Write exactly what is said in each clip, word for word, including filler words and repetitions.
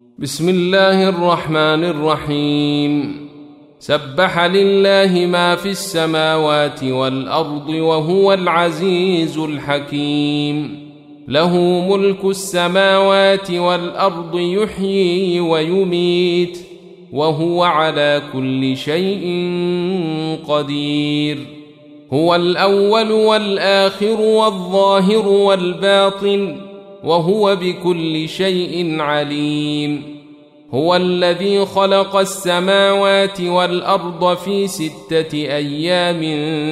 بسم الله الرحمن الرحيم سبح لله ما في السماوات والأرض وهو العزيز الحكيم له ملك السماوات والأرض يحيي ويميت وهو على كل شيء قدير هو الأول والآخر والظاهر والباطن وهو بكل شيء عليم هو الذي خلق السماوات والأرض في ستة أيام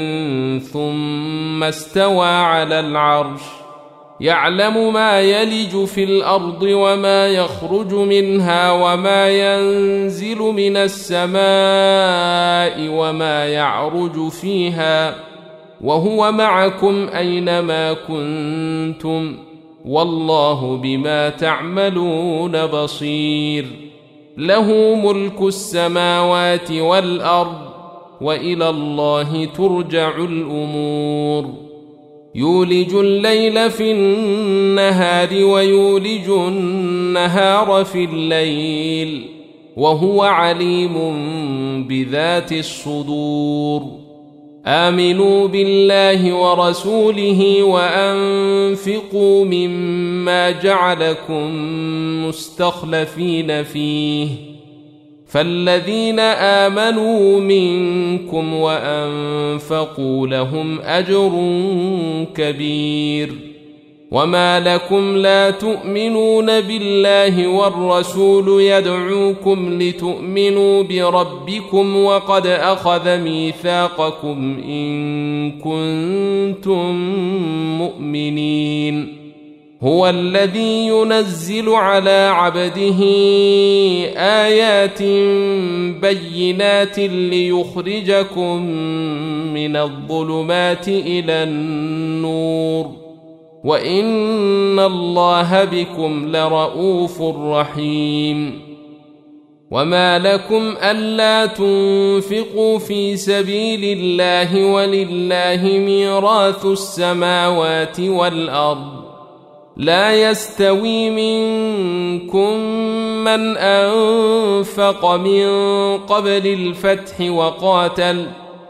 ثم استوى على العرش يعلم ما يلج في الأرض وما يخرج منها وما ينزل من السماء وما يعرج فيها وهو معكم أينما كنتم والله بما تعملون بصير له ملك السماوات والأرض وإلى الله ترجع الأمور يولج الليل في النهار ويولج النهار في الليل وهو عليم بذات الصدور آمنوا بالله ورسوله وأنفقوا مما جعلكم مستخلفين فيه فالذين آمنوا منكم وأنفقوا لهم أجر كبير وما لكم لا تؤمنون بالله والرسول يدعوكم لتؤمنوا بربكم وقد أخذ ميثاقكم إن كنتم مؤمنين هو الذي ينزل على عبده آيات بينات ليخرجكم من الظلمات إلى النور وإن الله بكم لرؤوف رحيم وما لكم ألا تنفقوا في سبيل الله ولله ميراث السماوات والأرض لا يستوي منكم من أنفق من قبل الفتح وقاتل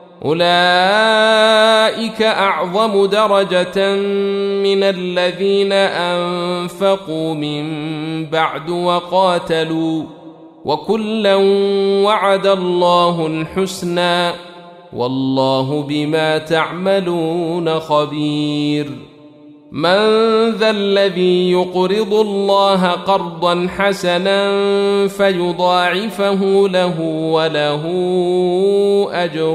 أولئك أعظم درجة من الذين أنفقوا من بعد وقاتلوا وكلا وعد الله الحسنى والله بما تعملون خبير من ذا الذي يقرض الله قرضا حسنا فيضاعفه له وله أجر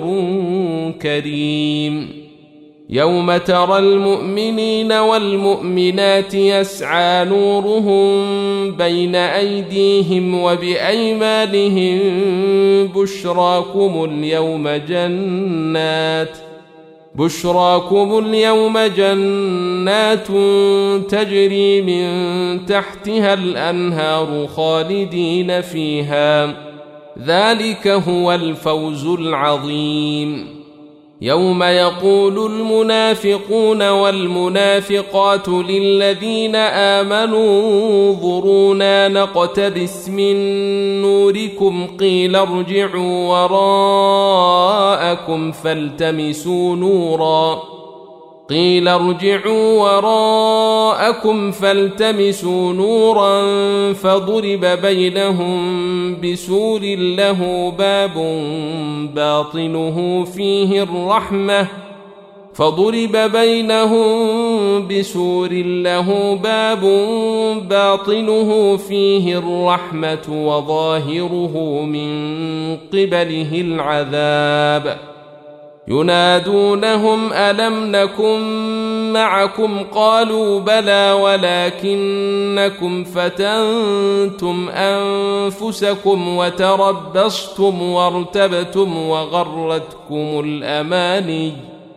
كريم يوم ترى المؤمنين والمؤمنات يسعى نورهم بين أيديهم وبأيمانهم بشراكم اليوم جنات بشراكم اليوم جنات تجري من تحتها الأنهار خالدين فيها ذلك هو الفوز العظيم يوم يقول المنافقون والمنافقات للذين آمنوا انظرونا نقتبس من نوركم قيل ارجعوا وراءكم فالتمسوا نورا قيل ارجعوا وراءكم فالتمسوا نورا فضرب بينهم بسور له باب باطنه فيه الرحمة فضرب بينهم بسور له باب باطنه فيه الرحمة وظاهره من قبله العذاب ينادونهم ألم نكن معكم قالوا بلى ولكنكم فتنتم أنفسكم وتربصتم وارتبتم وغرتكم الأماني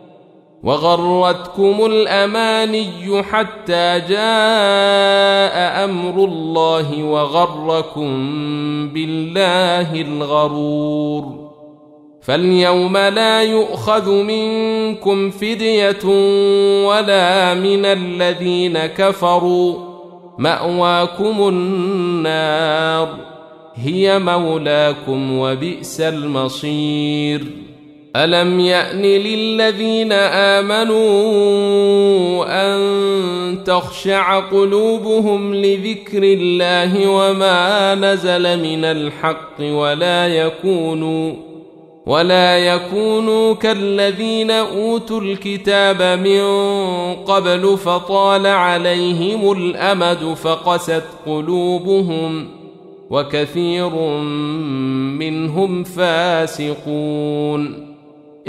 وغرتكم الأماني حتى جاء أمر الله وغركم بالله الغرور فاليوم لا يؤخذ منكم فدية ولا من الذين كفروا مأواكم النار هي مولاكم وبئس المصير ألم يأن للذين آمنوا أن تخشع قلوبهم لذكر الله وما نزل من الحق ولا يكونوا ولا يكونوا كالذين أوتوا الكتاب من قبل فطال عليهم الأمد فقست قلوبهم وكثير منهم فاسقون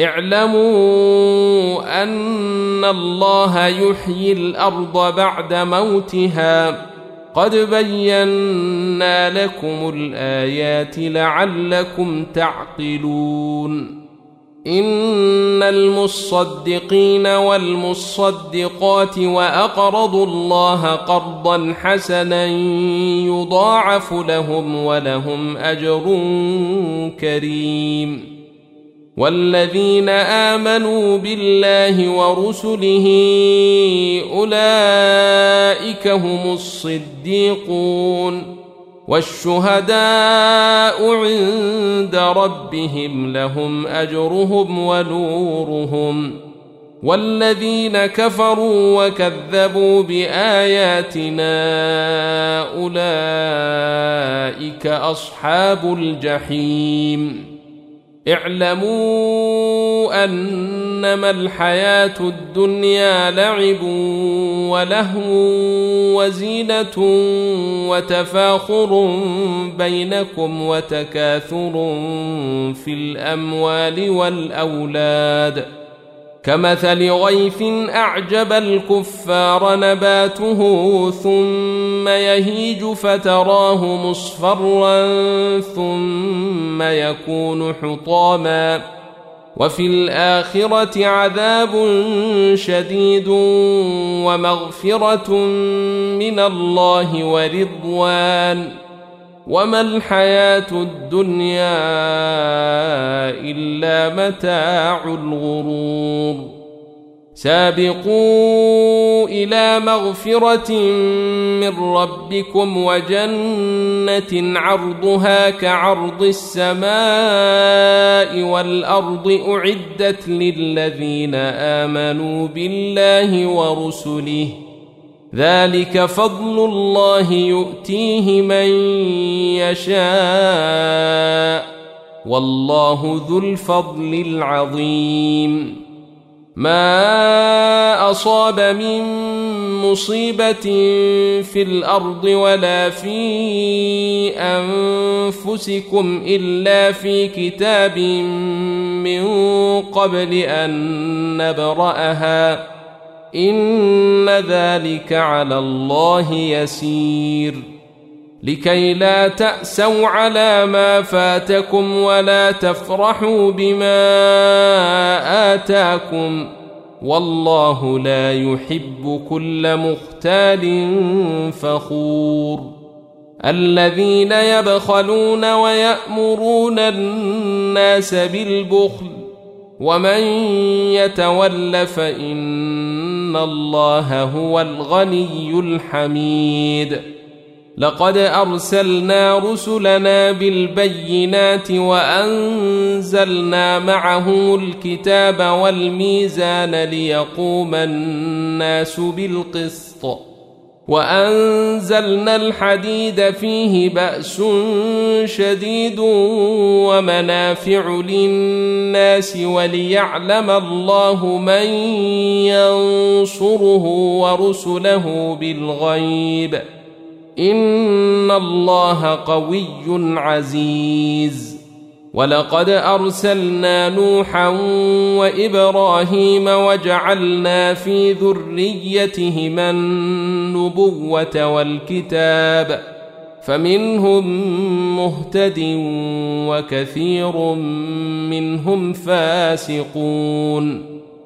اعلموا أن الله يحيي الأرض بعد موتها قد بينا لكم الآيات لعلكم تعقلون إن المصدقين والمصدقات وأقرضوا الله قرضا حسنا يضاعف لهم ولهم أجر كريم والذين آمنوا بالله ورسله أولئك هم الصديقون والشهداء عند ربهم لهم أجرهم ونورهم والذين كفروا وكذبوا بآياتنا أولئك أصحاب الجحيم اعلموا أنما الحياة الدنيا لعب ولهو وزينة وتفاخر بينكم وتكاثر في الأموال والأولاد كمثل غيث أعجب الكفار نباته ثم يهيج فتراه مصفرا ثم يكون حطاما وفي الآخرة عذاب شديد ومغفرة من الله ورضوان وما الحياة الدنيا إلا متاع الغرور سابقوا إلى مغفرة من ربكم وجنة عرضها كعرض السماء والأرض أعدت للذين آمنوا بالله ورسله ذلك فضل الله يؤتيه من يشاء والله ذو الفضل العظيم ما أصاب من مصيبة في الأرض ولا في أنفسكم إلا في كتاب من قبل أن نبرأها إن ذلك على الله يسير لكي لا تأسوا على ما فاتكم ولا تفرحوا بما آتاكم والله لا يحب كل مختال فخور الذين يبخلون ويأمرون الناس بالبخل ومن يتول فإن الله هو الغني الحميد لقد أرسلنا رسلنا بالبينات وأنزلنا معهم الكتاب والميزان ليقوم الناس بالقسط وأنزلنا الحديد فيه بأس شديد ومنافع للناس وليعلم الله من ينصره ورسله بالغيب إن الله قوي عزيز ولقد أرسلنا نوحا وإبراهيم وجعلنا في ذريتهما النبوة والكتاب فمنهم مهتد وكثير منهم فاسقون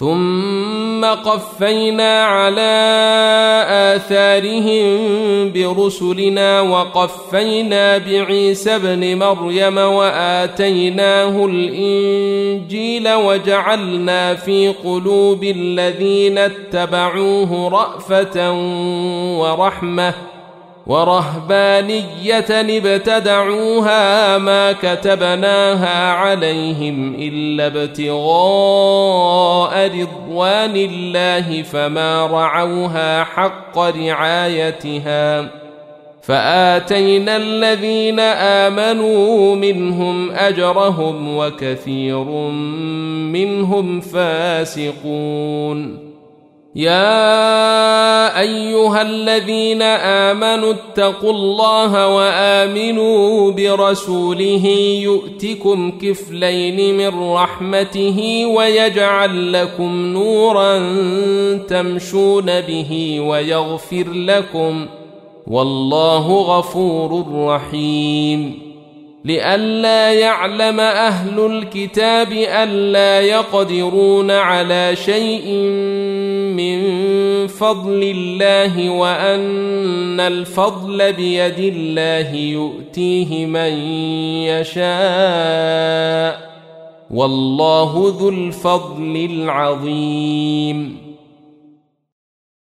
ثم قفينا على آثارهم برسلنا وقفينا بعيسى ابن مريم وآتيناه الإنجيل وجعلنا في قلوب الذين اتبعوه رأفة ورحمة ورهبانية ابتدعوها ما كتبناها عليهم إلا ابتغاء رضوان الله فما رعوها حق رعايتها فآتينا الذين آمنوا منهم أجرهم وكثير منهم فاسقون. يا أيها الذين آمنوا اتقوا الله وآمنوا برسوله يؤتكم كفلين من رحمته ويجعل لكم نورا تمشون به ويغفر لكم والله غفور رحيم. لئلا يعلم أهل الكتاب ألا يقدرون على شيء من فضل الله وأن الفضل بيد الله يؤتيه من يشاء والله ذو الفضل العظيم.